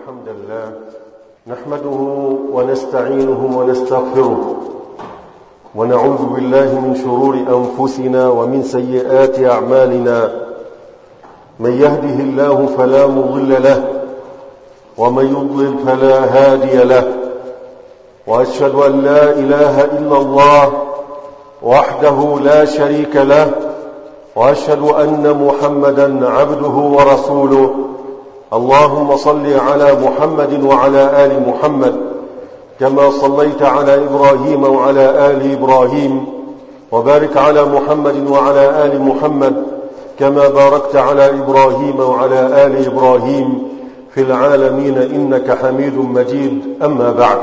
الحمد لله نحمده ونستعينه ونستغفره ونعوذ بالله من شرور أنفسنا ومن سيئات أعمالنا. من يهده الله فلا مضل له ومن يضلل فلا هادي له، وأشهد أن لا إله إلا الله وحده لا شريك له، وأشهد أن محمدا عبده ورسوله. اللهم صل على محمد وعلى آل محمد كما صليت على إبراهيم وعلى آل إبراهيم، وبارك على محمد وعلى آل محمد كما باركت على إبراهيم وعلى آل إبراهيم في العالمين إنك حميد مجيد. أما بعد،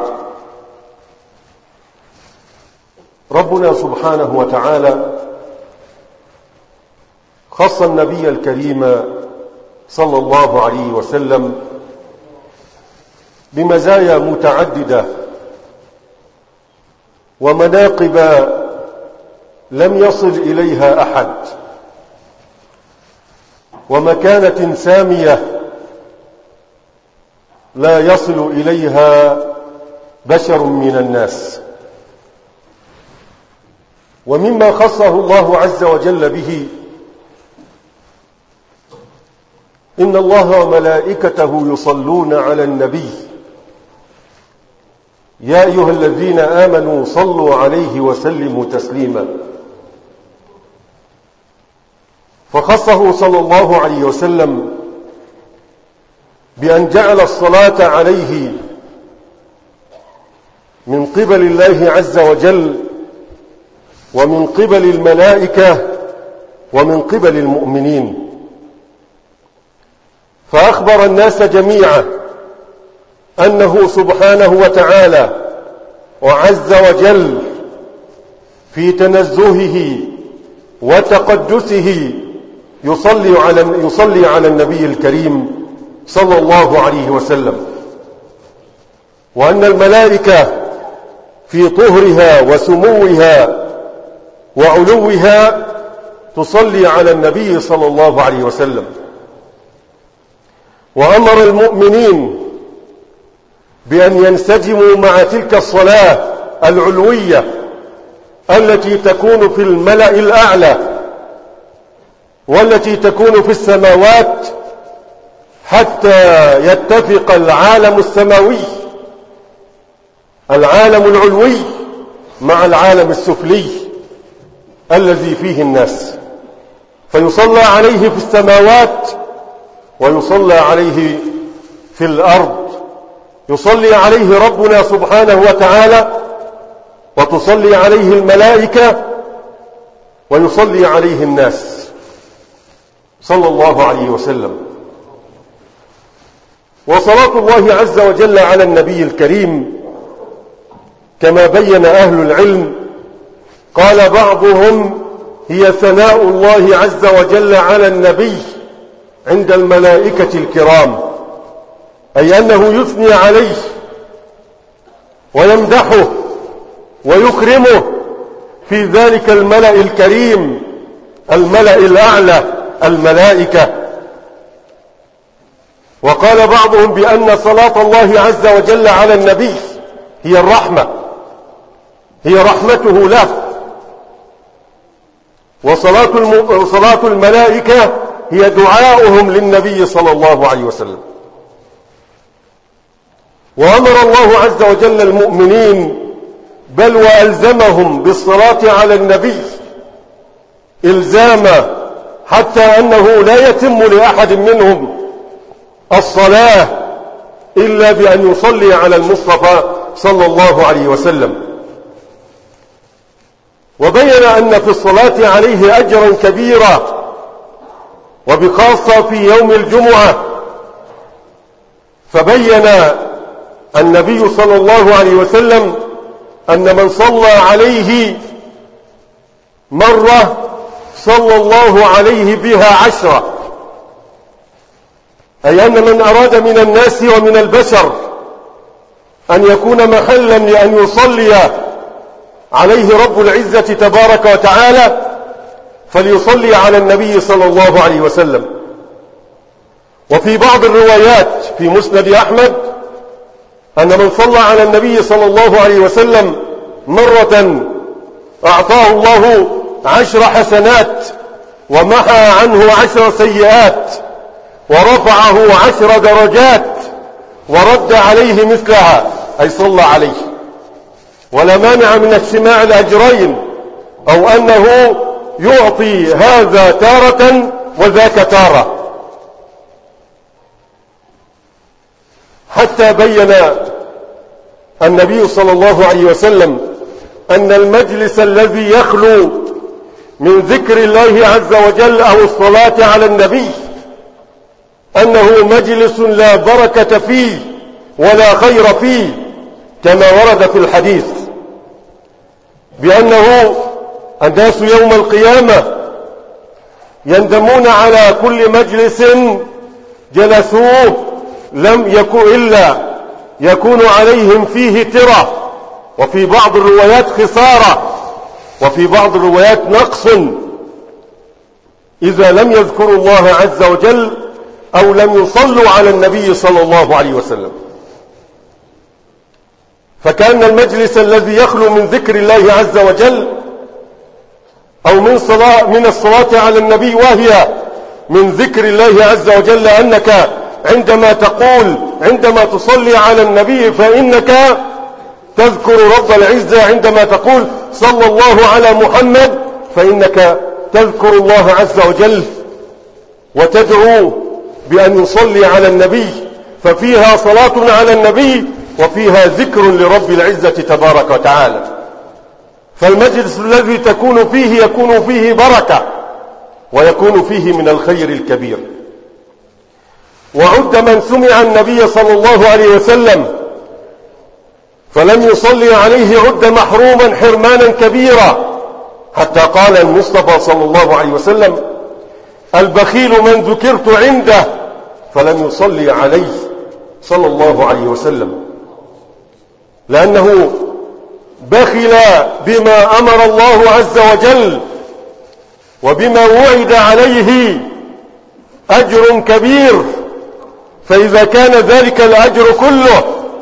ربنا سبحانه وتعالى خص النبي الكريم صلى الله عليه وسلم بمزايا متعددة ومناقب لم يصل إليها أحد، ومكانة سامية لا يصل إليها بشر من الناس. ومما خصه الله عز وجل به: إن الله وملائكته يصلون على النبي يا أيها الذين آمنوا صلوا عليه وسلموا تسليما. فخصه صلى الله عليه وسلم بأن جعل الصلاة عليه من قبل الله عز وجل ومن قبل الملائكة ومن قبل المؤمنين. فأخبر الناس جميعا أنه سبحانه وتعالى وعز وجل في تنزهه وتقدسه يصلي على النبي الكريم صلى الله عليه وسلم، وأن الملائكة في طهرها وسموها وعلوها تصلي على النبي صلى الله عليه وسلم. وأمر المؤمنين بأن ينسجموا مع تلك الصلاة العلوية التي تكون في الملأ الأعلى والتي تكون في السماوات، حتى يتفق العالم السماوي العالم العلوي مع العالم السفلي الذي فيه الناس، فيصلى عليه في السماوات ويصلى عليه في الأرض. يصلي عليه ربنا سبحانه وتعالى، وتصلي عليه الملائكة، ويصلي عليه الناس صلى الله عليه وسلم. وصلاة الله عز وجل على النبي الكريم كما بين أهل العلم، قال بعضهم: هي ثناء الله عز وجل على النبي عند الملائكة الكرام، أي أنه يثني عليه ويمدحه ويكرمه في ذلك الملأ الكريم الملأ الأعلى الملائكة. وقال بعضهم بأن صلاة الله عز وجل على النبي هي الرحمة، هي رحمته له، وصلاة الملائكة هي دعاؤهم للنبي صلى الله عليه وسلم. وأمر الله عز وجل المؤمنين بل وألزمهم بالصلاة على النبي إلزاما، حتى أنه لا يتم لأحد منهم الصلاة إلا بأن يصلي على المصطفى صلى الله عليه وسلم. وبين أن في الصلاة عليه أجرا كبيرا، وبخاصة في يوم الجمعة. فبين النبي صلى الله عليه وسلم أن من صلى عليه مرة صلى الله عليه بها 10، أي أن من أراد من الناس ومن البشر أن يكون محلا لأن يصلي عليه رب العزة تبارك وتعالى فليصلي على النبي صلى الله عليه وسلم. وفي بعض الروايات في مسند أحمد أن من صلى على النبي صلى الله عليه وسلم مرة أعطاه الله 10 حسنات ومحى عنه 10 سيئات ورفعه 10 درجات ورد عليه مثلها، أي صلى عليه. ولا مانع من اجتماع الأجرين، أو أنه يعطي هذا تارة وذاك تارة، حتى بين النبي صلى الله عليه وسلم أن المجلس الذي يخلو من ذكر الله عز وجل أو الصلاة على النبي أنه مجلس لا بركة فيه ولا خير فيه، كما ورد في الحديث بأنه الناس يوم القيامة يندمون على كل مجلس جلسوه لم يكن إلا يكون عليهم فيه ترة، وفي بعض الروايات خسارة، وفي بعض الروايات نقص، إذا لم يذكروا الله عز وجل أو لم يصلوا على النبي صلى الله عليه وسلم. فكان المجلس الذي يخلو من ذكر الله عز وجل أو من الصلاة على النبي، وهي من ذكر الله عز وجل، لأنك عندما تصلي على النبي فإنك تذكر رب العزة، عندما تقول صلى الله على محمد فإنك تذكر الله عز وجل وتدعو بأن يصلي على النبي، ففيها صلاة على النبي وفيها ذكر لرب العزة تبارك وتعالى. فالمجلس الذي تكون فيه يكون فيه بركة ويكون فيه من الخير الكبير. وعد من سمع النبي صلى الله عليه وسلم فلم يصلي عليه عد محروما حرمانا كبيرا، حتى قال المصطفى صلى الله عليه وسلم: البخيل من ذكرت عنده فلم يصلي عليه صلى الله عليه وسلم، لأنه بخل بما أمر الله عز وجل وبما وعد عليه أجر كبير. فإذا كان ذلك الأجر كله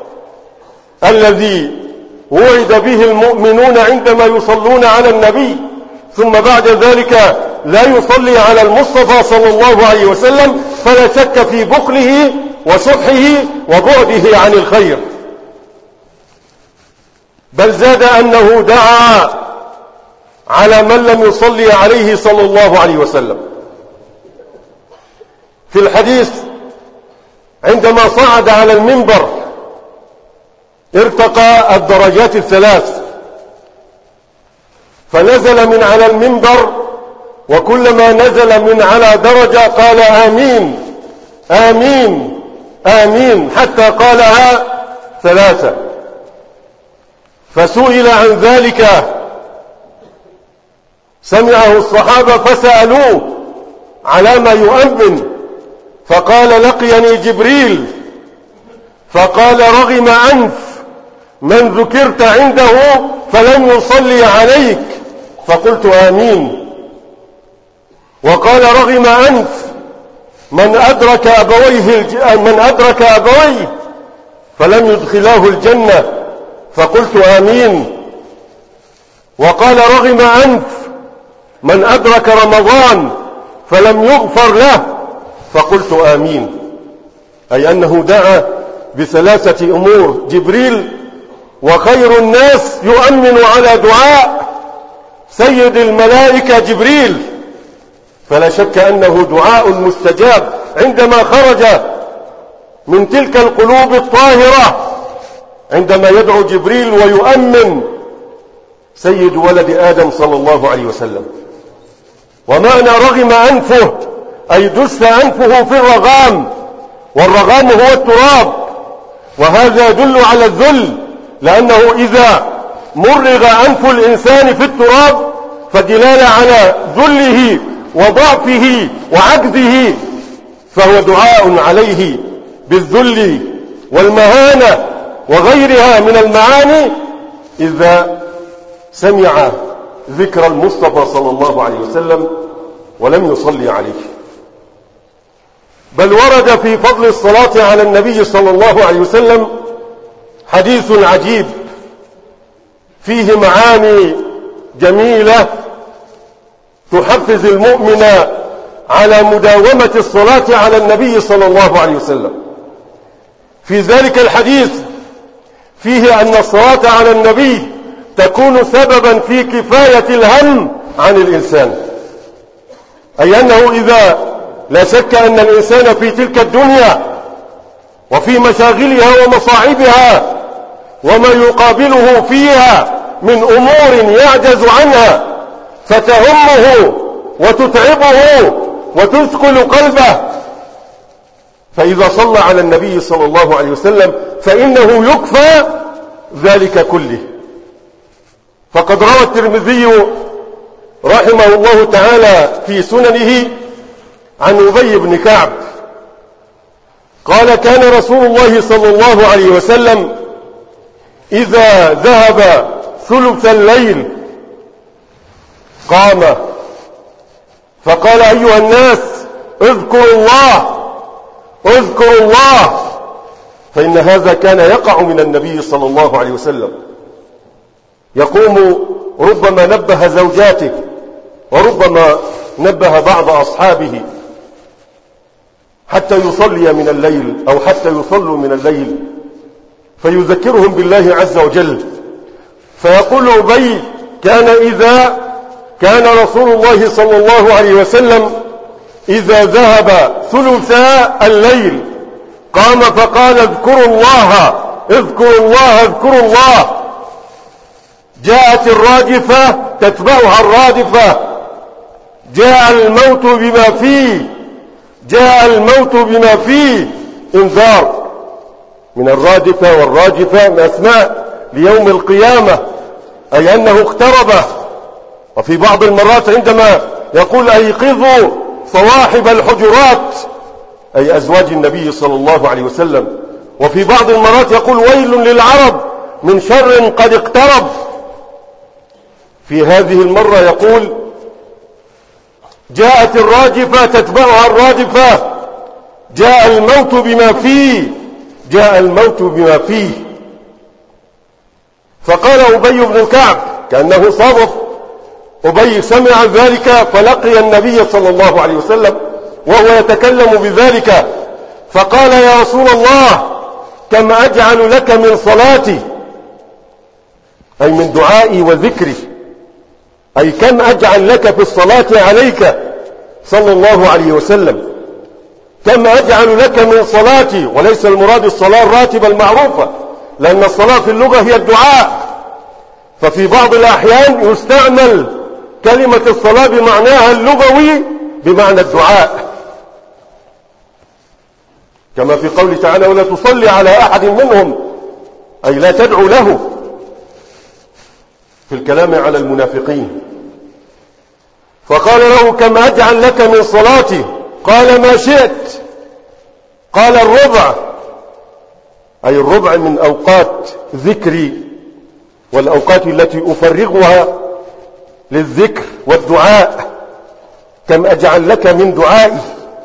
الذي وعد به المؤمنون عندما يصلون على النبي، ثم بعد ذلك لا يصلي على المصطفى صلى الله عليه وسلم، فلا شك في بخله وشحه وبعده عن الخير. بل زاد أنه دعا على من لم يصلي عليه صلى الله عليه وسلم. في الحديث عندما صعد على المنبر ارتقى الدرجات الثلاث، فنزل من على المنبر، وكلما نزل من على درجة قال آمين آمين آمين، حتى قالها 3. فسئل عن ذلك، سمعه الصحابة فسألوه على ما يؤمن، فقال: لقيني جبريل فقال: رغم أنف من ذكرت عنده فلم يصلي عليك، فقلت آمين. وقال: رغم أنف من أدرك أبويه فلم يدخلاه الجنة، فقلت آمين. وقال: رغم أنف من أدرك رمضان فلم يغفر له، فقلت آمين. أي أنه دعا ب3 أمور: جبريل، وخير الناس يؤمن على دعاء سيد الملائكة جبريل، فلا شك أنه دعاء مستجاب عندما خرج من تلك القلوب الطاهرة، عندما يدعو جبريل ويؤمن سيد ولد آدم صلى الله عليه وسلم. ومعنى رغم أنفه أي دس أنفه في الرغام، والرغام هو التراب، وهذا يدل على الذل، لأنه إذا مرغ أنف الإنسان في التراب فدلالة على ذله وضعفه وعجزه، فهو دعاء عليه بالذل والمهانة وغيرها من المعاني إذا سمع ذكر المصطفى صلى الله عليه وسلم ولم يصلي عليه. بل ورد في فضل الصلاة على النبي صلى الله عليه وسلم حديث عجيب فيه معاني جميلة تحفز المؤمن على مداومة الصلاة على النبي صلى الله عليه وسلم. في ذلك الحديث فيه أن الصلاة على النبي تكون سببا في كفاية الهم عن الإنسان، أي أنه إذا لا شك أن الإنسان في تلك الدنيا وفي مشاغلها ومصاعبها وما يقابله فيها من أمور يعجز عنها فتهمه وتتعبه وتثقل قلبه، فإذا صلى على النبي صلى الله عليه وسلم فإنه يكفى ذلك كله. فقد روى الترمذي رحمه الله تعالى في سننه عن أبي بن كعب قال: كان رسول الله صلى الله عليه وسلم إذا ذهب ثلث الليل قام فقال: أيها الناس اذكروا الله اذكروا الله، فإن هذا كان يقع من النبي صلى الله عليه وسلم. يقوم ربما نبه زوجاته وربما نبه بعض أصحابه حتى يصلي من الليل أو حتى يصلوا من الليل فيذكرهم بالله عز وجل. فيقول أبي: كان رسول الله صلى الله عليه وسلم إذا ذهب ثلثا الليل قام فقال: اذكروا الله اذكروا الله اذكروا الله. جاءت الراجفة تتبعها الرادفة، جاء الموت بما فيه جاء الموت بما فيه انذار. من الرادفة والراجفة من أسماء ليوم القيامة، أي أنه اقترب. وفي بعض المرات عندما يقول: أيقظوا صواحب الحجرات، أي أزواج النبي صلى الله عليه وسلم. وفي بعض المرات يقول: ويل للعرب من شر قد اقترب. في هذه المرة يقول: جاءت الراجفة تتبعها الرادفة، جاء الموت بما فيه جاء الموت بما فيه. فقال أبي بن كعب كأنه صادف، أبي سمع ذلك فلقي النبي صلى الله عليه وسلم وهو يتكلم بذلك، فقال: يا رسول الله كم أجعل لك من صلاتي، أي من دعائي وذكري، أي كم أجعل لك في الصلاة عليك صلى الله عليه وسلم، كم أجعل لك من صلاتي. وليس المراد الصلاة الراتبة المعروفة، لأن الصلاة في اللغة هي الدعاء، ففي بعض الأحيان يستعمل كلمة الصلاة بمعناها اللغوي بمعنى الدعاء، كما في قوله تعالى: ولا تصلي على أحد منهم، أي لا تدعو له، في الكلام على المنافقين. فقال له: كم أجعل لك من صلاتي؟ قال: ما شئت. قال: الربع، أي الربع من أوقات ذكري والأوقات التي أفرغها للذكر والدعاء، كم أجعل لك من دعائي.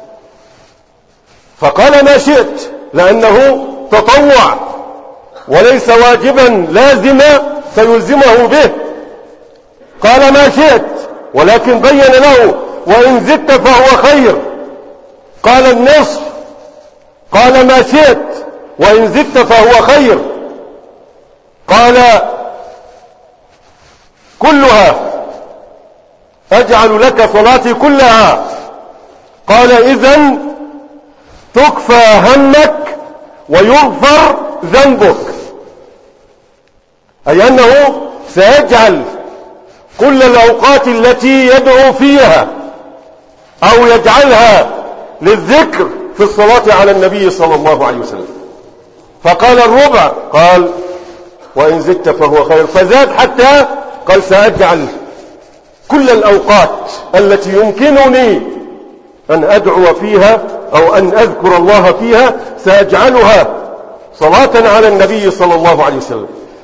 فقال: ما شئت، لأنه تطوع وليس واجبا لازما فيلزمه به. قال: ما شئت، ولكن بين له: وإن زدت فهو خير. قال: النصف. قال: ما شئت، وإن زدت فهو خير. قال: كلها، أجعل لك صلاتي كلها. قال: إذن تكفى همك ويغفر ذنبك، أي أنه سيجعل كل الأوقات التي يدعو فيها أو يجعلها للذكر في الصلاة على النبي صلى الله عليه وسلم. فقال: الربع. قال: وإن زدت فهو خير. فزاد حتى قال: سأجعل كل الأوقات التي يمكنني أن أدعو فيها أو أن أذكر الله فيها سأجعلها صلاة على النبي صلى الله عليه وسلم.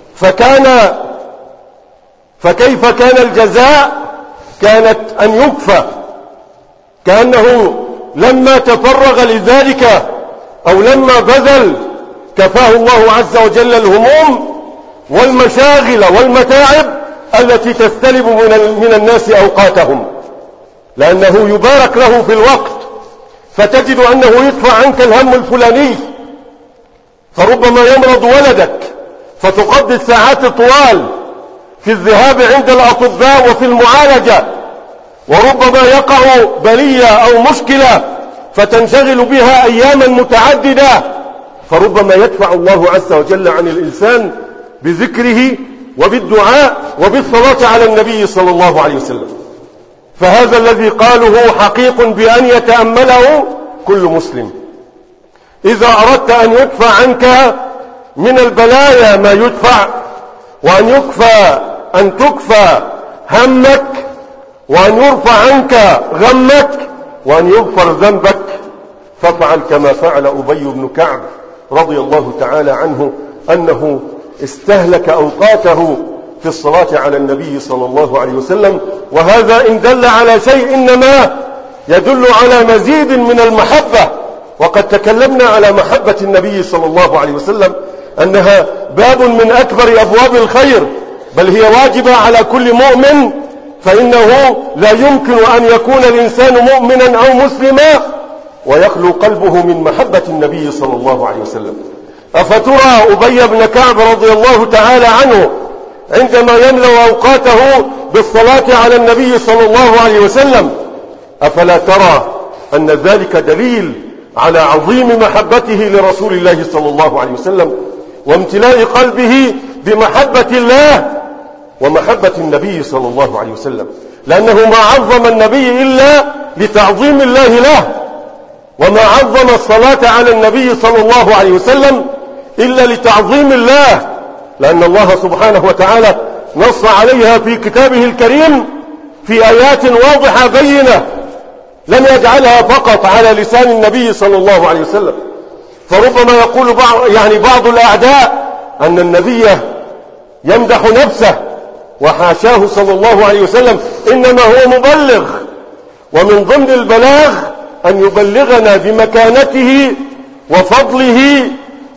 فكيف كان الجزاء؟ كانت أن يكفى، كأنه لما تفرغ لذلك أو لما بذل كفاه الله عز وجل الهموم والمشاغل والمتاعب التي تستلب من الناس أوقاتهم، لأنه يبارك له في الوقت، فتجد أنه يدفع عنك الهم الفلاني، فربما يمرض ولدك فتقضي الساعات الطوال في الذهاب عند الأطباء وفي المعالجة، وربما يقع بلية أو مشكلة فتنشغل بها أياما متعددة، فربما يدفع الله عز وجل عن الإنسان بذكره وبالدعاء وبالصلاة على النبي صلى الله عليه وسلم. فهذا الذي قاله حقيق بأن يتأمله كل مسلم. إذا أردت أن يدفع عنك من البلايا ما يدفع، وأن تكفى همك، وأن يرفع عنك غمك، وأن يغفر ذنبك، فافعل كما فعل أبي بن كعب رضي الله تعالى عنه، أنه استهلك أوقاته في الصلاة على النبي صلى الله عليه وسلم. وهذا إن دل على شيء إنما يدل على مزيد من المحبة. وقد تكلمنا على محبة النبي صلى الله عليه وسلم أنها باب من أكبر أبواب الخير، بل هي واجبة على كل مؤمن، فإنه لا يمكن أن يكون الإنسان مؤمنا أو مسلما ويخلو قلبه من محبة النبي صلى الله عليه وسلم. أفترى أبي بن كعب رضي الله تعالى عنه عندما يملأ أوقاته بالصلاة على النبي صلى الله عليه وسلم، أفلا ترى أن ذلك دليل على عظيم محبته لرسول الله صلى الله عليه وسلم وامتلاء قلبه بمحبة الله ومحبة النبي صلى الله عليه وسلم، لأنه ما عظم النبي إلا لتعظيم الله له، وما عظم الصلاة على النبي صلى الله عليه وسلم إلا لتعظيم الله، لأن الله سبحانه وتعالى نص عليها في كتابه الكريم في آيات واضحة بينة، لم يجعلها فقط على لسان النبي صلى الله عليه وسلم. فربما يقول بعض الأعداء أن النبي يمدح نفسه، وحاشاه صلى الله عليه وسلم، إنما هو مبلغ، ومن ضمن البلاغ أن يبلغنا بمكانته وفضله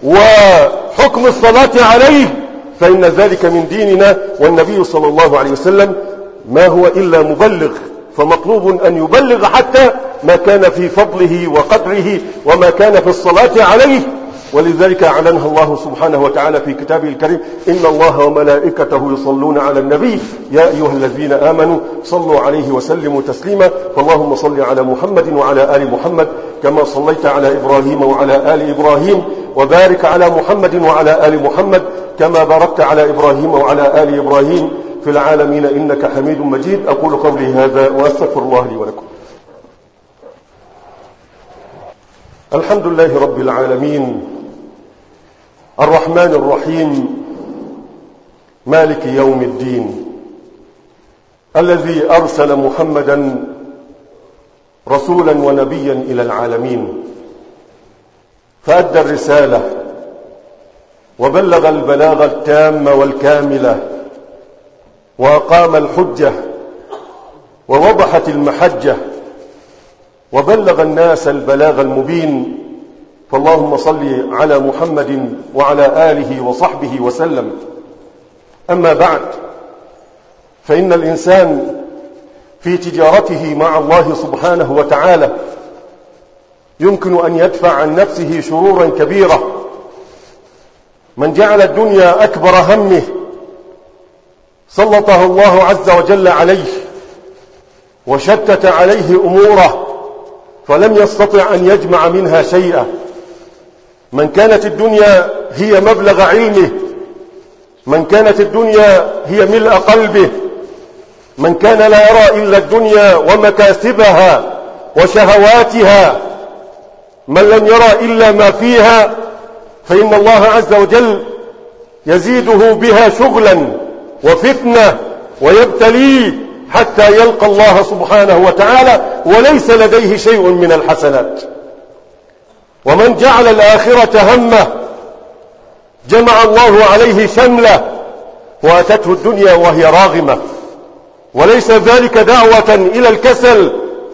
وحكم الصلاة عليه، فإن ذلك من ديننا، والنبي صلى الله عليه وسلم ما هو إلا مبلغ، فمطلوب أن يبلغ حتى ما كان في فضله وقدره وما كان في الصلاة عليه. ولذلك أعلنها الله سبحانه وتعالى في كتابه الكريم: إن الله وملائكته يصلون على النبي يا أيها الذين آمنوا صلوا عليه وسلموا تسليما. فاللهم صل على محمد وعلى آل محمد كما صليت على إبراهيم وعلى آل إبراهيم، وبارك على محمد وعلى آل محمد كما باركت على إبراهيم وعلى آل إبراهيم في العالمين إنك حميد مجيد. أقول قولي هذا وأستغفر الله لي ولكم. الحمد لله رب العالمين، الرحمن الرحيم، مالك يوم الدين، الذي أرسل محمدا رسولا ونبيا إلى العالمين، فأدى الرسالة وبلغ البلاغ التام والكاملة، وأقام الحجة ووضحت المحجة، وبلغ الناس البلاغ المبين. فاللهم صل على محمد وعلى آله وصحبه وسلم. أما بعد، فإن الإنسان في تجارته مع الله سبحانه وتعالى يمكن أن يدفع عن نفسه شرورا كبيرة. من جعل الدنيا أكبر همه سلطه الله عز وجل عليه وشتت عليه أموره، فلم يستطع أن يجمع منها شيئا. من كانت الدنيا هي مبلغ علمه، من كانت الدنيا هي ملء قلبه، من كان لا يرى إلا الدنيا ومكاسبها وشهواتها، من لم يرى إلا ما فيها، فإن الله عز وجل يزيده بها شغلا وفتنة ويبتليه حتى يلقى الله سبحانه وتعالى وليس لديه شيء من الحسنات. ومن جعل الآخرة همه جمع الله عليه شمله وأتته الدنيا وهي راغمة. وليس ذلك دعوة إلى الكسل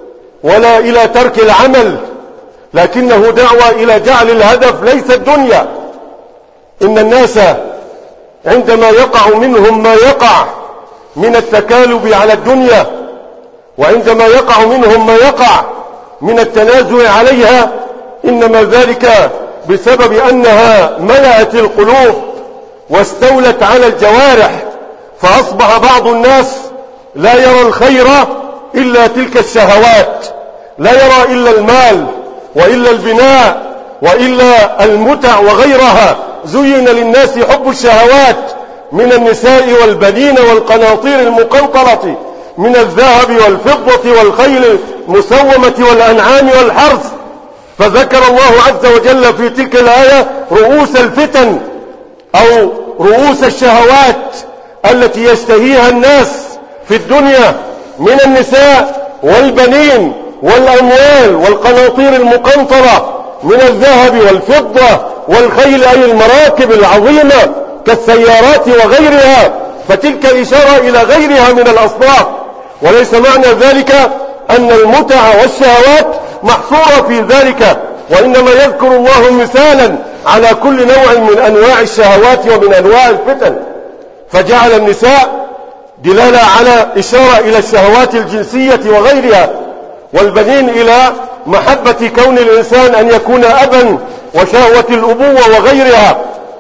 ولا إلى ترك العمل، لكنه دعوة إلى جعل الهدف ليس الدنيا. إن الناس عندما يقع منهم ما يقع من التكالب على الدنيا، وعندما يقع منهم ما يقع من التنازع عليها، إنما ذلك بسبب أنها ملأت القلوب واستولت على الجوارح، فأصبح بعض الناس لا يرى الخير إلا تلك الشهوات، لا يرى إلا المال وإلا البناء وإلا المتع وغيرها. زين للناس حب الشهوات من النساء والبنين والقناطير المقنطرة من الذهب والفضة والخيل المسومة والأنعام والحرث. فذكر الله عز وجل في تلك الآية رؤوس الفتن أو رؤوس الشهوات التي يشتهيها الناس في الدنيا من النساء والبنين والأموال والقناطير المقنطرة من الذهب والفضة والخيل، أي المراكب العظيمة كالسيارات وغيرها. فتلك إشارة إلى غيرها من الأصناف، وليس معنى ذلك أن المتع والشهوات محصورة في ذلك، وإنما يذكر الله مثالا على كل نوع من أنواع الشهوات ومن أنواع الفتن. فجعل النساء دلالة على إشارة إلى الشهوات الجنسية وغيرها، والبنين إلى محبة كون الإنسان أن يكون أبا وشهوة الأبوة وغيرها،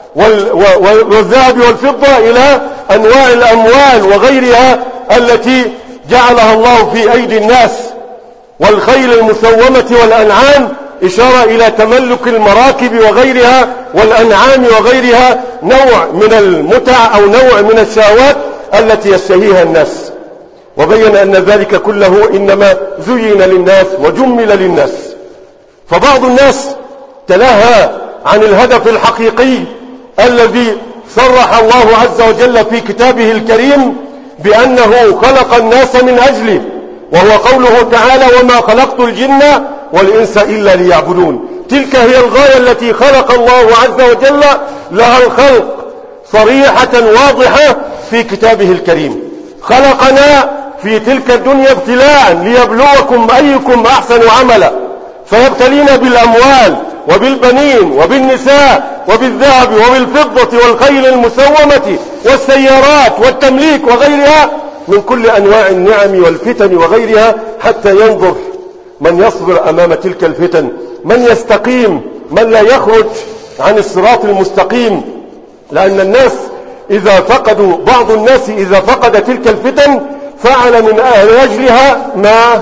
والذهب والفضة إلى أنواع الأموال وغيرها التي جعلها الله في أيدي الناس، والخيل المسومة والأنعام إشارة إلى تملك المراكب وغيرها والأنعام وغيرها، نوع من المتع أو نوع من الشهوات التي يشتهيها الناس. وبين أن ذلك كله إنما زين للناس وجمل للناس. فبعض الناس تلهى عن الهدف الحقيقي الذي صرح الله عز وجل في كتابه الكريم بأنه خلق الناس من أجله، وهو قوله تعالى: وما خلقت الجن والإنس إلا ليعبدون. تلك هي الغاية التي خلق الله عز وجل لها الخلق صريحة واضحة في كتابه الكريم. خلقنا في تلك الدنيا ابتلاء ليبلوكم أيكم أحسن عملا، فيبتلينا بالأموال وبالبنين وبالنساء وبالذهب وبالفضة والخيل المسومة والسيارات والتمليك وغيرها من كل أنواع النعم والفتن وغيرها، حتى ينظر من يصبر أمام تلك الفتن، من يستقيم، من لا يخرج عن الصراط المستقيم. لأن الناس إذا فقدوا، بعض الناس إذا فقد تلك الفتن فعل من أجلها ما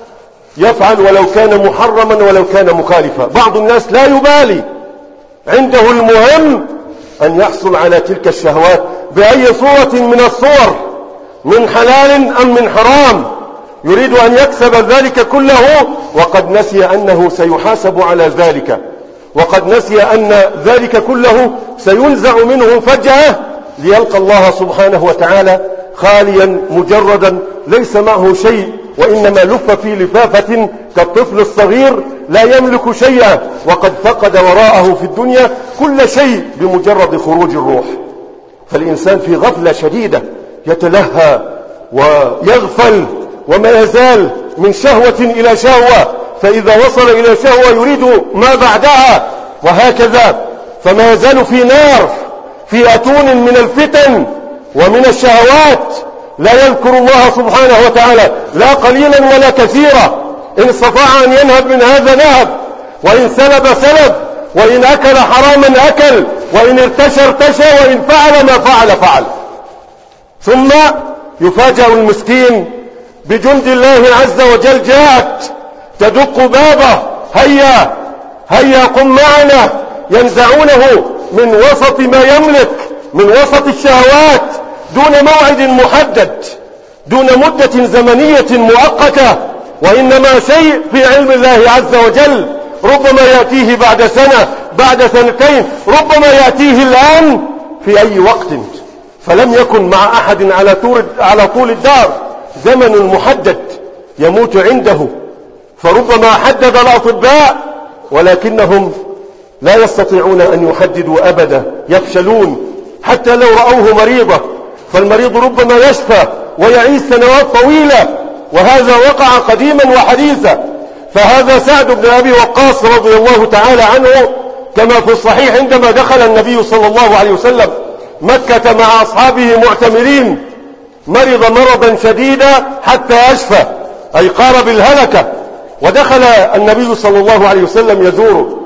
يفعل ولو كان محرما ولو كان مخالفا. بعض الناس لا يبالي، عنده المهم أن يحصل على تلك الشهوات بأي صورة من الصور، من حلال أم من حرام، يريد أن يكسب ذلك كله، وقد نسي أنه سيحاسب على ذلك، وقد نسي أن ذلك كله سينزع منه فجأة ليلقى الله سبحانه وتعالى خاليا مجردا ليس معه شيء، وإنما لف في لفافة كالطفل الصغير لا يملك شيئا، وقد فقد وراءه في الدنيا كل شيء بمجرد خروج الروح. فالإنسان في غفلة شديدة يتلهى ويغفل، وما يزال من شهوة إلى شهوة، فإذا وصل إلى شهوة يريد ما بعدها، وهكذا. فما يزال في نار، في أتون من الفتن ومن الشهوات، لا يذكر الله سبحانه وتعالى لا قليلا ولا كثيرا. إن استطاع أن ينهب من هذا نهب، وإن سلب سلب، وإن أكل حراما أكل، وإن ارتشى ارتشى، وإن فعل ما فعل فعل. ثم يفاجأ المسكين بجند الله عز وجل جاءت تدق بابه: هيا هيا قم معنا. ينزعونه من وسط ما يملك، من وسط الشهوات، دون موعد محدد، دون مدة زمنية مؤقتة، وإنما شيء في علم الله عز وجل، ربما يأتيه بعد سنة، بعد سنتين، ربما يأتيه الآن في أي وقت. فلم يكن مع أحد على طول الدار زمن محدد يموت عنده، فربما حدد الأطباء ولكنهم لا يستطيعون أن يحددوا أبدا، يفشلون حتى لو رأوه مريضة، فالمريض ربما يشفى ويعيش سنوات طويلة، وهذا وقع قديما وحديثا. فهذا سعد بن أبي وقاص رضي الله تعالى عنه كما في الصحيح عندما دخل النبي صلى الله عليه وسلم مكة مع أصحابه معتمرين مرض مرضا شديدا حتى أشفى، أي قارب الهلكة، ودخل النبي صلى الله عليه وسلم يزوره،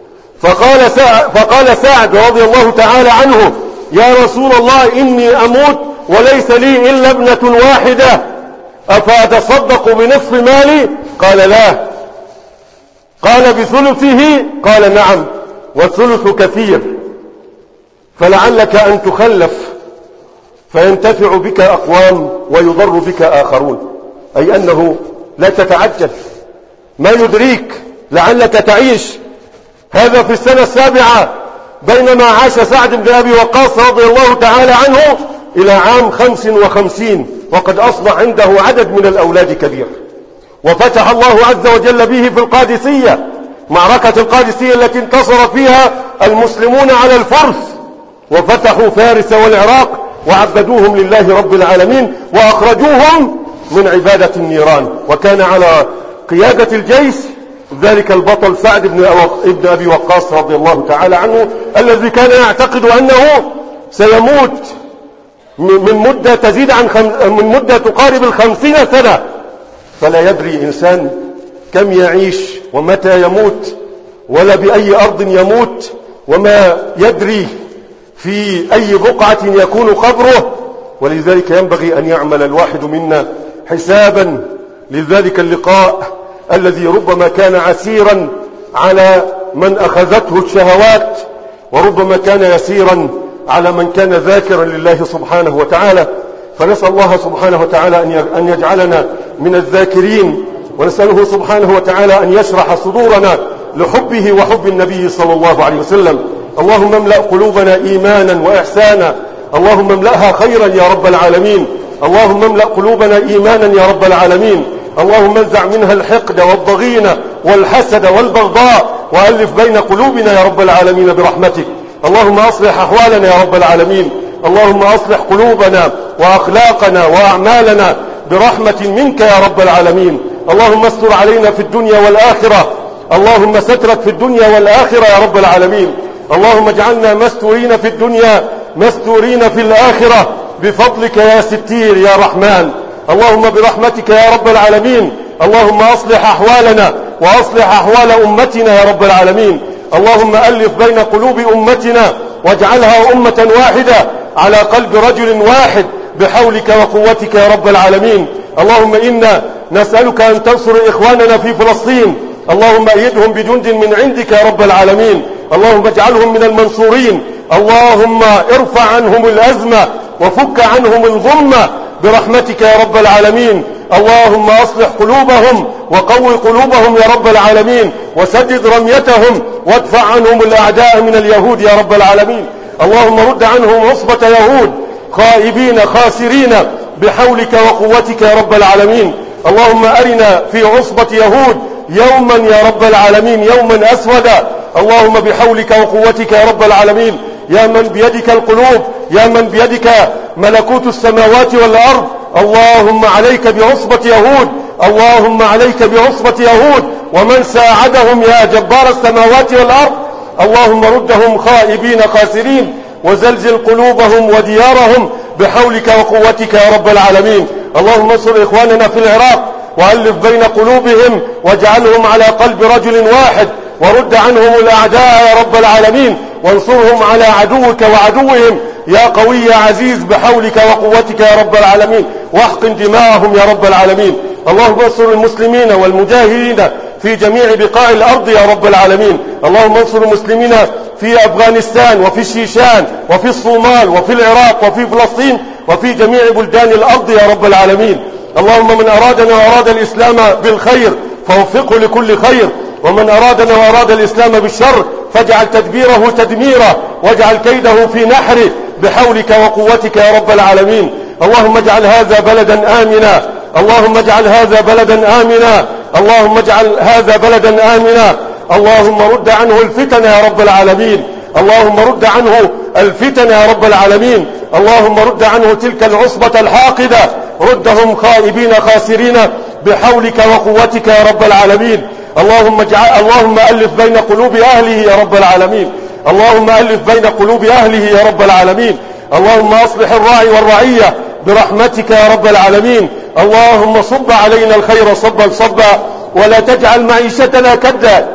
فقال سعد رضي الله تعالى عنه: يا رسول الله إني أموت وليس لي إلا ابنة واحدة، أفأتصدق بنصف مالي؟ قال لا. قال بثلثه؟ قال نعم، والثلث كثير، فلعلك أن تخلف فينتفع بك أقوام ويضر بك آخرون، أي أنه لا تتعجل، ما يدريك لعلك تعيش. هذا في السنة السابعة بينما عاش سعد بن أبي وقاص رضي الله تعالى عنه إلى عام 55، وقد أصبح عنده عدد من الأولاد كبير، وفتح الله عز وجل به في القادسية، معركة القادسية التي انتصر فيها المسلمون على الفرس وفتحوا فارس والعراق وعبدوهم لله رب العالمين وأخرجوهم من عبادة النيران. وكان على قيادة الجيش ذلك البطل سعد بن أبي وقاص رضي الله تعالى عنه، الذي كان يعتقد أنه سيموت من مدة تقارب 50 سنة، فلا يدري إنسان كم يعيش ومتى يموت ولا بأي أرض يموت، وما يدري في أي بقعة يكون قبره. ولذلك ينبغي أن يعمل الواحد منا حسابا لذلك اللقاء الذي ربما كان عسيرا على من أخذته الشهوات، وربما كان يسيرا على من كان ذاكرا لله سبحانه وتعالى. فنسأل الله سبحانه وتعالى أن يجعلنا من الذاكرين، ونسأله سبحانه وتعالى أن يشرح صدورنا لحبه وحب النبي صلى الله عليه وسلم. اللهم املأ قلوبنا إيمانا وإحسانا، اللهم املأها خيرا يا رب العالمين، اللهم املأ قلوبنا إيمانا يا رب العالمين، اللهم انزع منها الحقد والضغين والحسد والبغضاء، وألف بين قلوبنا يا رب العالمين برحمتك. اللهم أصلح أحوالنا يا رب العالمين، اللهم أصلح قلوبنا وأخلاقنا وأعمالنا برحمة منك يا رب العالمين. اللهم استر علينا في الدنيا والآخرة، اللهم سترك في الدنيا والآخرة يا رب العالمين. اللهم اجعلنا مستورين في الدنيا مستورين في الآخرة بفضلك يا ستير يا رحمن. اللهم برحمتك يا رب العالمين اللهم أصلح أحوالنا وأصلح أحوال أمتنا يا رب العالمين. اللهم ألف بين قلوب أمتنا واجعلها أمة واحدة على قلب رجل واحد بحولك وقوتك يا رب العالمين. اللهم إنا نسألك أن تنصر إخواننا في فلسطين، اللهم أيدهم بجند من عندك يا رب العالمين، اللهم اجعلهم من المنصورين، اللهم ارفع عنهم الأزمة وفك عنهم الغمة برحمتك يا رب العالمين. اللهم أصلح قلوبهم وقوي قلوبهم يا رب العالمين، وسدد رميتهم وادفع عنهم الأعداء من اليهود يا رب العالمين. اللهم رد عنهم عصبة يهود خائبين خاسرين بحولك وقوتك يا رب العالمين. اللهم أرنا في عصبة يهود يوما يا رب العالمين يوما أسودا، اللهم بحولك وقوتك يا رب العالمين. يا من بيدك القلوب، يا من بيدك ملكوت السماوات والأرض، اللهم عليك بعصبة يهود، اللهم عليك بعصبة يهود ومن ساعدهم يا جبار السماوات والأرض. اللهم ردهم خائبين خاسرين وزلزل قلوبهم وديارهم بحولك وقوتك يا رب العالمين. اللهم انصر إخواننا في العراق وألف بين قلوبهم واجعلهم على قلب رجل واحد، ورد عنهم الأعداء يا رب العالمين، وانصرهم على عدوك وعدوهم يا قوي يا عزيز بحولك وقوتك يا رب العالمين، واحقن دماءهم يا رب العالمين. اللهم انصر المسلمين والمجاهدين في جميع بقاع الأرض يا رب العالمين. اللهم انصر المسلمين في أفغانستان وفي الشيشان وفي الصومال وفي العراق وفي فلسطين وفي جميع بلدان الأرض يا رب العالمين. اللهم من أرادنا وأراد الإسلام بالخير فوفقه لكل خير، ومن أرادنا وأراد الإسلام بالشر فاجعل تدبيره تدميرا واجعل كيده في نحره بحولك وقوتك يا رب العالمين. اللهم اجعل هذا بلدا آمنا، اللهم اجعل هذا بلدا آمنا، اللهم اجعل هذا بلدا آمنا. اللهم رد عنه الفتن يا رب العالمين، اللهم رد عنه الفتن يا رب العالمين. اللهم رد عنه تلك العصبة الحاقدة، ردهم خائبين خاسرين بحولك وقوتك يا رب العالمين. اللهم ألف بين قلوب أهله يا رب العالمين. اللهم ألف بين قلوب أهله يا رب العالمين. اللهم أصلح الراعي والرعية برحمتك يا رب العالمين. اللهم صب علينا الخير صبا صبا ولا تجعل معيشتنا كدا.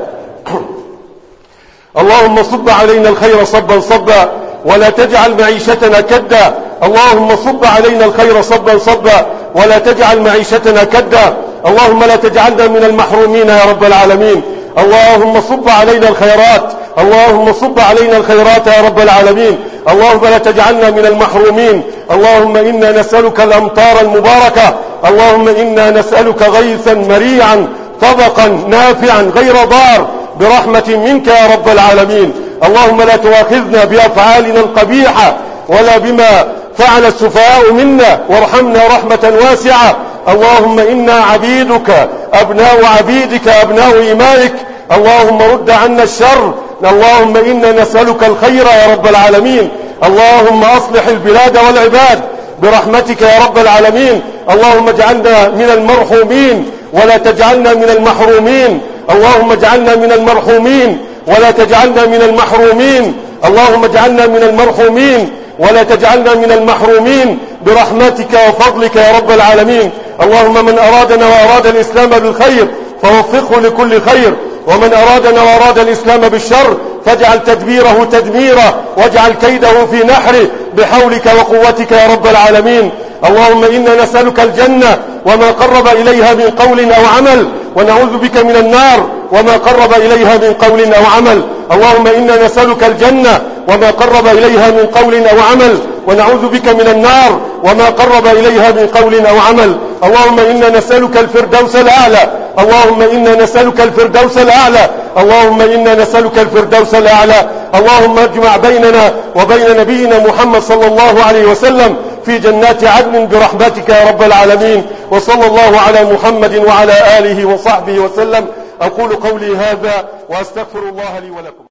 اللهم صب علينا الخير صبا صبا ولا تجعل معيشتنا كدا. اللهم صب علينا الخير صبا صبا ولا تجعل معيشتنا كدا. اللهم لا تجعلنا من المحرومين يا رب العالمين. اللهم صب علينا الخيرات. اللهم صب علينا الخيرات يا رب العالمين. اللهم لا تجعلنا من المحرومين. اللهم إنا نسألك الأمطار المباركة. اللهم إنا نسألك غيثا مريعا طبقا نافعا غير ضار برحمة منك يا رب العالمين. اللهم لا تؤاخذنا بأفعالنا القبيحة ولا بما فعل السفهاء منا، وارحمنا رحمة واسعة. اللهم إنا عبيدك أبناء عبيدك أبناء إمائك. اللهم رد عنا الشر. اللهم إنا نسألك الخير يا رب العالمين. اللهم أصلح البلاد والعباد برحمتك يا رب العالمين. اللهم اجعلنا من المرحومين ولا تجعلنا من المحرومين. اللهم اجعلنا من المرحومين ولا تجعلنا من المحرومين. اللهم اجعلنا من المرحومين ولا تجعلنا من المحرومين برحمتك وفضلك يا رب العالمين. اللهم من أرادنا وأراد الإسلام بالخير فوفقه لكل خير، ومن أرادنا وأراد الإسلام بالشر فاجعل تدبيره تدميرا واجعل كيده في نحره بحولك وقوتك يا رب العالمين. اللهم إنا نسألك الجنة وما قرب إليها من قول أو عمل، ونعوذ بك من النار وما قرب إليها من قول أو عمل. اللهم إنا نسألك الجنة وما قرب إليها من قول أو عمل، ونعوذ بك من النار وما قرب إليها من قول أو عمل. اللهم إنا نسألك الفردوس الأعلى. اللهم إنا نسألك الفردوس الأعلى. اللهم إنا نسألك الفردوس الأعلى. اللهم اجمع بيننا وبين نبينا محمد صلى الله عليه وسلم في جنات عدن برحمتك يا رب العالمين. وصلى الله على محمد وعلى آله وصحبه وسلم. أقول قولي هذا وأستغفر الله لي ولكم.